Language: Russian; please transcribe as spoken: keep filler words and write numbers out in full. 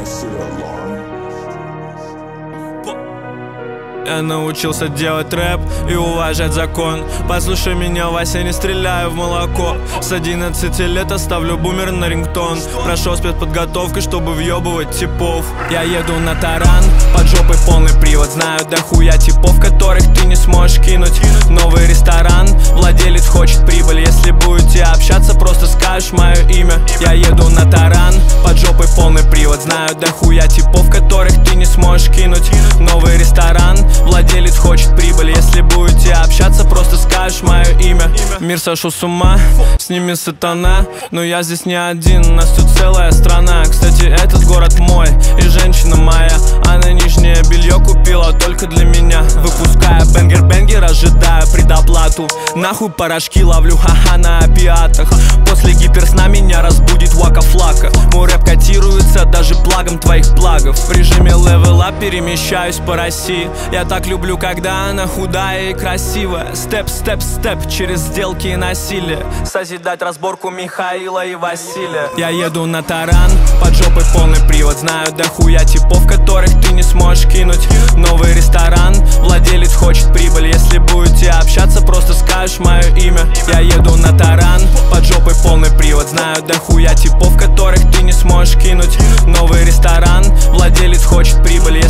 Я научился делать рэп и уважать закон. Послушай меня, Вася, не стреляю в молоко. С одиннадцати лет оставлю бумер на рингтон. Прошел спецподготовку, чтобы въебывать типов. Я еду на таран, под жопой полный привод. Знаю дохуя типов, которых ты не сможешь кинуть. Новый ресторан, владелец хочет прибыль. Если будете общаться, просто скажешь мое имя. Я еду на таран, под жопой полный привод. Знаю дохуя типов, которых ты не сможешь кинуть. Новый ресторан, владелец хочет прибыль. Если будете общаться, просто скажешь мое имя. Мир сошел с ума, с ними сатана. Но я здесь не один, у нас тут целая страна. Кстати, этот город мой и женщина моя. Она нижнее белье купила только для меня. Выпуская бенгер-бенгер, ожидая предоплату. Нахуй порошки ловлю, ха-ха, на опиатах. После гиперсна меня разбудит вака-флака. Мой рэп котируется даже плагом твоих плагов. В режиме level up перемещаюсь по России. Я так люблю, когда она худая и красивая. Степ, степ, степ, через сделки и насилие. Созидать разборку Михаила и Василия. Я еду на таран, под жопой полный привод. Знаю дохуя типов, которых ты не сможешь кинуть. Новый ресторан, владелец хочет прибыль. Если будете общаться, просто скажешь мое имя. Я еду на таран, под жопой полный привод. Знаю дохуя типов, которых ты не сможешь кинуть. Новый ресторан, владелец хочет прибыль.